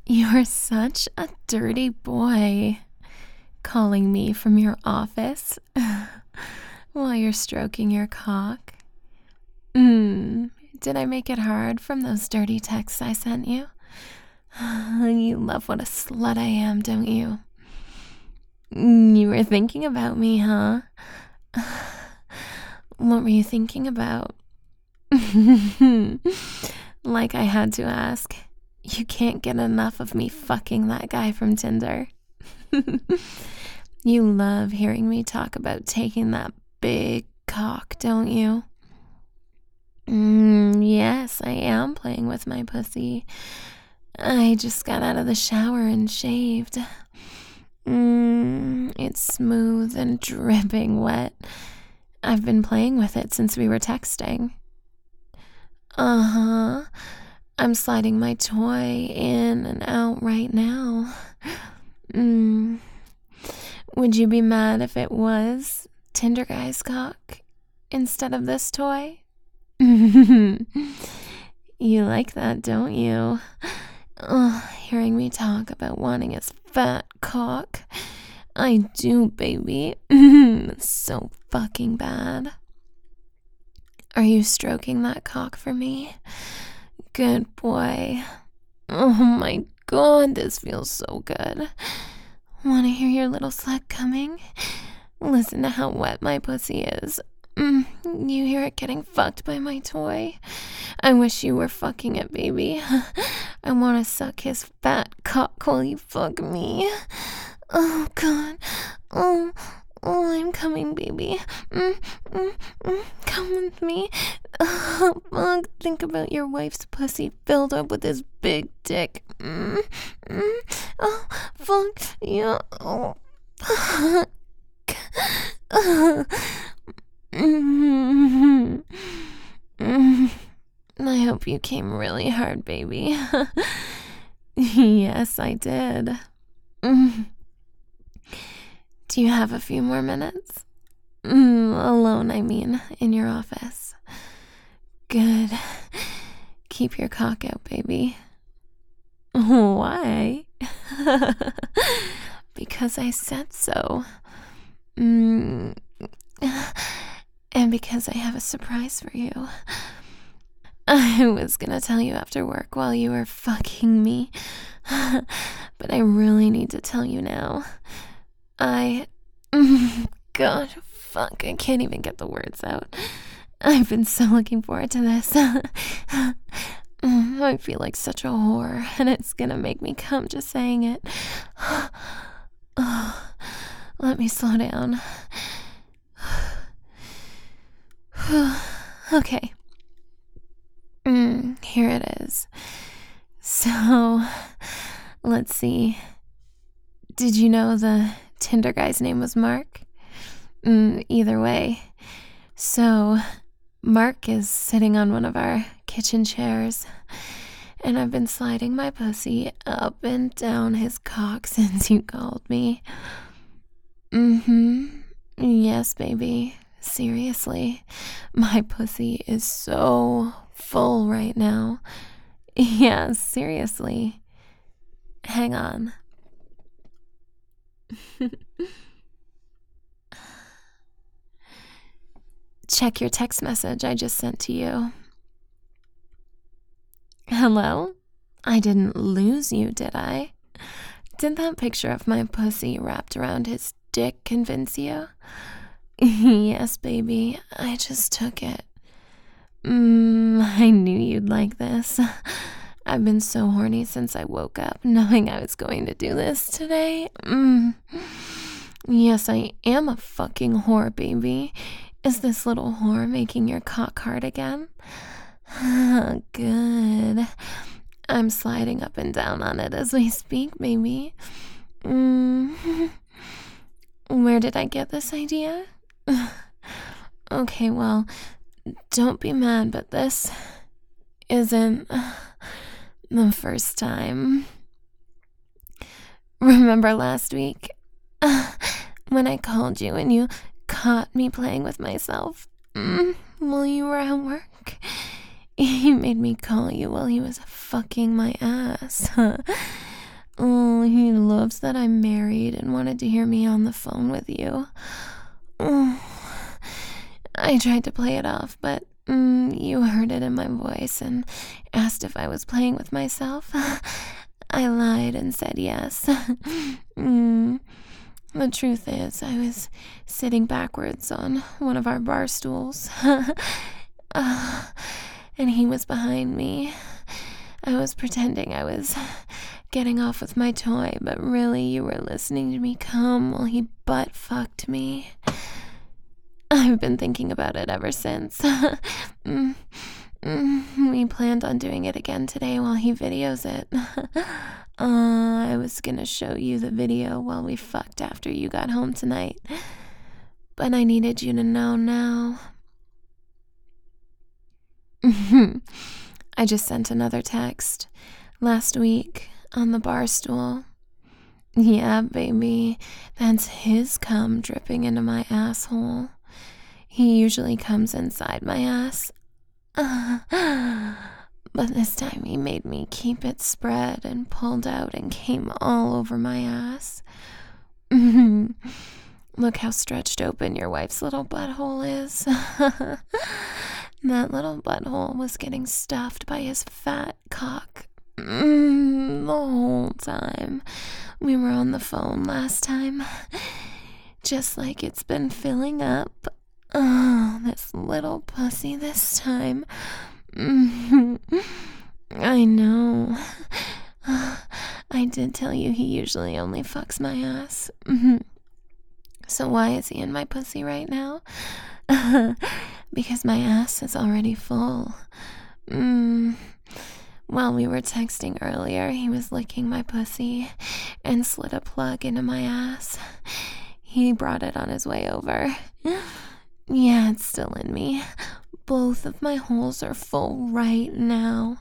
You're such a dirty boy, calling me from your office while you're stroking your cock. Did I make it hard from those dirty texts I sent you? You love what a slut I am, don't you? You were thinking about me, huh? What were you thinking about? Like I had to ask. You can't get enough of me fucking that guy from Tinder. You love hearing me talk about taking that big cock, don't you? Yes, I am playing with my pussy. I just got out of the shower and shaved. It's smooth and dripping wet. I've been playing with it since we were texting. Uh-huh. I'm sliding my toy in and out right now. Would you be mad if it was Tinder guy's cock instead of this toy? You like that, don't you? Hearing me talk about wanting his fat cock. I do, baby. So fucking bad. Are you stroking that cock for me? Good boy. Oh my god, this feels so good. Want to hear your little slut coming? Listen to how wet my pussy is. You hear it getting fucked by my toy? I wish you were fucking it, baby. I want to suck his fat cock while you fuck me. Oh, God. Oh, I'm coming, baby. Come with me. Oh, fuck. Think about your wife's pussy filled up with his big dick. Oh, fuck. Yeah. Oh, fuck. I hope you came really hard, baby. Yes, I did. Do you have a few more minutes? Alone, I mean, in your office. Good. Keep your cock out, baby. Why? Because I said so. And because I have a surprise for you. I was gonna tell you after work while you were fucking me, but I really need to tell you now. God, fuck, I can't even get the words out. I've been so looking forward to this. I feel like such a whore, and it's gonna make me come just saying it. Let me slow down. Okay. Here it is. So, let's see. Did you know the Tinder guy's name was Mark? Either way. So, Mark is sitting on one of our kitchen chairs, and I've been sliding my pussy up and down his cock since you called me. Yes, baby. Seriously. My pussy is so full right now. Yeah, seriously. Hang on. Check your text message I just sent to you. Hello? I didn't lose you, did I? Did that picture of my pussy wrapped around his dick convince you? Yes, baby, I just took it. I knew you'd like this. I've been so horny since I woke up, knowing I was going to do this today. Yes, I am a fucking whore, baby. Is this little whore making your cock hard again? Good. I'm sliding up and down on it as we speak, baby. Where did I get this idea? Okay, well, don't be mad, but this isn't the first time. Remember last week when I called you and you caught me playing with myself while you were at work? He made me call you while he was fucking my ass. he loves that I'm married and wanted to hear me on the phone with you. Oh, I tried to play it off, but you heard it in my voice and asked if I was playing with myself. I lied and said yes. The truth is, I was sitting backwards on one of our bar stools. And he was behind me. I was pretending I was getting off with my toy, but really you were listening to me come while he butt fucked me. I've been thinking about it ever since. We planned on doing it again today while he videos it. I was gonna show you the video while we fucked after you got home tonight. But I needed you to know now. I just sent another text. Last week, on the bar stool. Yeah, baby, that's his cum dripping into my asshole. He usually comes inside my ass. But this time he made me keep it spread and pulled out and came all over my ass. Look how stretched open your wife's little butthole is. That little butthole was getting stuffed by his fat cock the whole time we were on the phone last time. Just like it's been filling up. Oh, this little pussy this time. I know. I did tell you he usually only fucks my ass. So why is he in my pussy right now? Because my ass is already full. While we were texting earlier, he was licking my pussy and slid a plug into my ass. He brought it on his way over. Yeah, it's still in me. Both of my holes are full right now.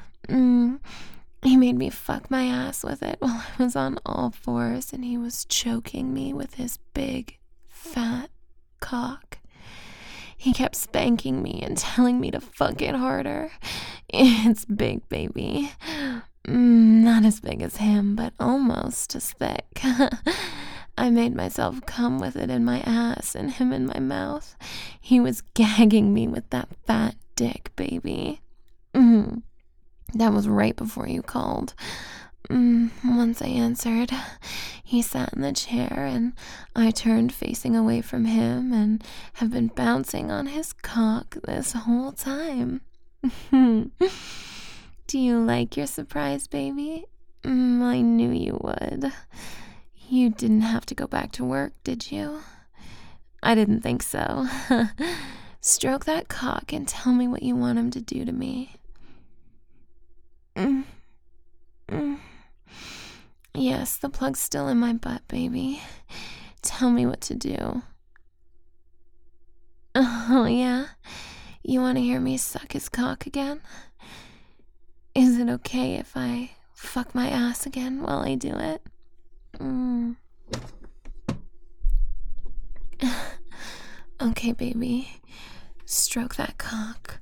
He made me fuck my ass with it while I was on all fours, and he was choking me with his big, fat cock. He kept spanking me and telling me to fuck it harder. It's big, baby. Not as big as him, but almost as thick. I made myself come with it in my ass and him in my mouth. He was gagging me with that fat dick, baby. That was right before you called. Once I answered, he sat in the chair and I turned facing away from him and have been bouncing on his cock this whole time. Do you like your surprise, baby? I knew you would. You didn't have to go back to work, did you? I didn't think so. Stroke that cock and tell me what you want him to do to me. Yes, the plug's still in my butt, baby. Tell me what to do. Oh, yeah? You want to hear me suck his cock again? Is it okay if I fuck my ass again while I do it? Okay, baby. Stroke that cock.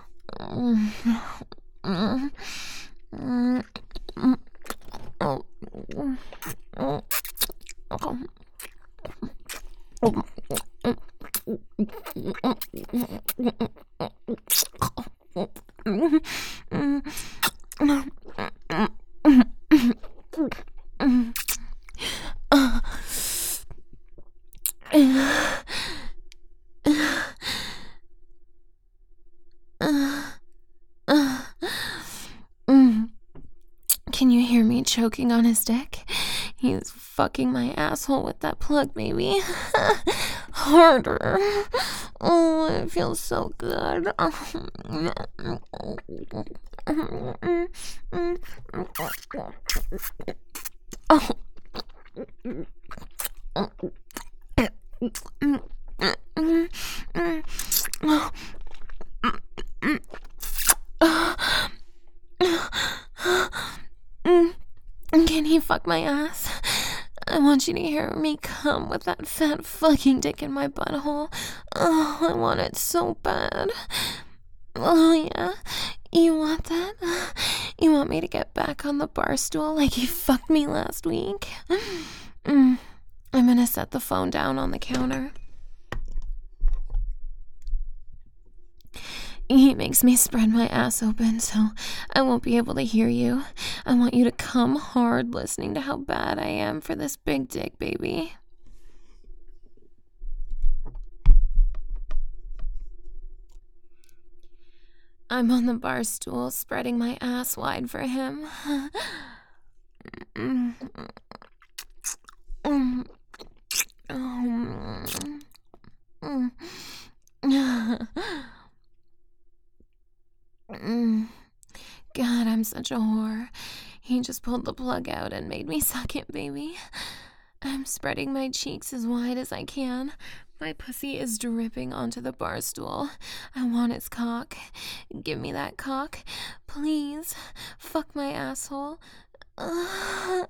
Can you hear me choking on his dick? He's fucking my asshole with that plug, baby. Harder. Oh, it feels so good. Can he fuck my ass? I want you to hear me come with that fat fucking dick in my butthole. Oh, I want it so bad. Oh, yeah? You want that? You want me to get back on the bar stool like you fucked me last week? I'm gonna set the phone down on the counter. He makes me spread my ass open so I won't be able to hear you. I want you to come hard listening to how bad I am for this big dick, baby. I'm on the bar stool, spreading my ass wide for him. God, I'm such a whore. He just pulled the plug out and made me suck it, baby. I'm spreading my cheeks as wide as I can. My pussy is dripping onto the bar stool. I want its cock. Give me that cock. Please. Fuck my asshole. Fuck.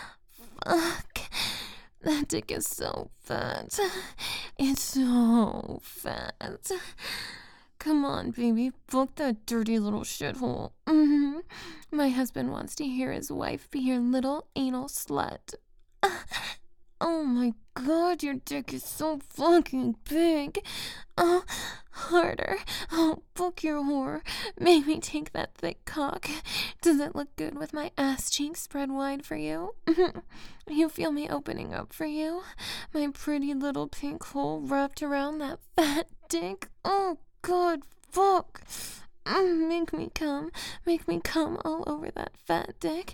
That dick is so fat. It's so fat. Come on, baby. Fuck that dirty little shithole. My husband wants to hear his wife be your little anal slut. Oh my god, your dick is so fucking big. Oh, harder. Oh, fuck your whore. Make me take that thick cock. Does it look good with my ass cheeks spread wide for you? You feel me opening up for you? My pretty little pink hole wrapped around that fat dick? Oh god, fuck. Make me come all over that fat dick.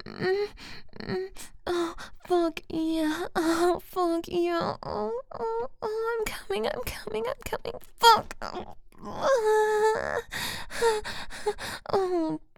Oh, fuck yeah. Oh, fuck yeah. Oh, I'm coming. Fuck. Oh,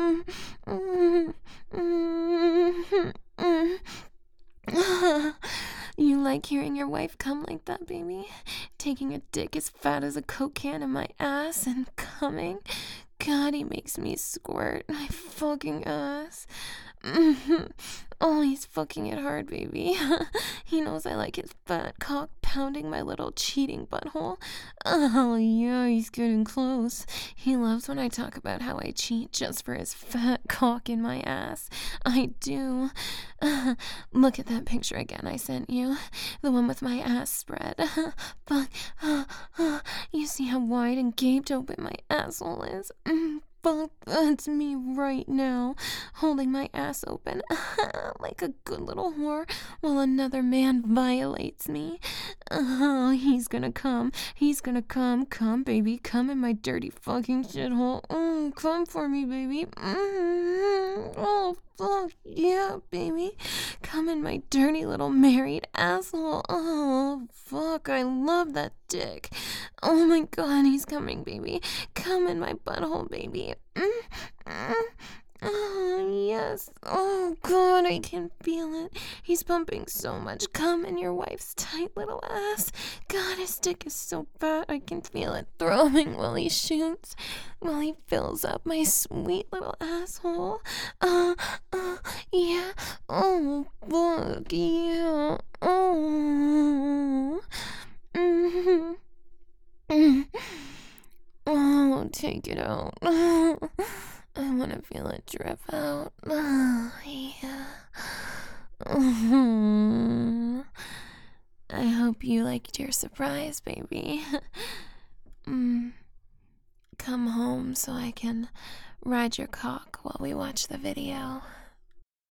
You like hearing your wife come like that, baby? Taking a dick as fat as a Coke can in my ass and coming? God, he makes me squirt my fucking ass. Oh, he's fucking it hard, baby. He knows I like his fat cock pounding my little cheating butthole. Oh, yeah, he's getting close. He loves when I talk about how I cheat just for his fat cock in my ass. I do. Look at that picture again I sent you. The one with my ass spread. Fuck. You see how wide and gaped open my asshole is? Fuck, that's me right now, holding my ass open like a good little whore while another man violates me. Oh, he's gonna come. Come, baby, come in my dirty fucking shithole. Come for me, baby. Oh, fuck, yeah, baby. Come in my dirty little married asshole. Oh, fuck, I love that dick. Oh my god, he's coming, baby. Come in my butthole, baby. Oh, yes. Oh, God, I can feel it. He's pumping so much cum in your wife's tight little ass. God, his dick is so fat, I can feel it throbbing while he shoots, while he fills up my sweet little asshole. Yeah. Oh, fuck, yeah. Oh. Oh, take it out. I want to feel it drip out. Yeah. I hope you liked your surprise, baby. Come home so I can ride your cock while we watch the video.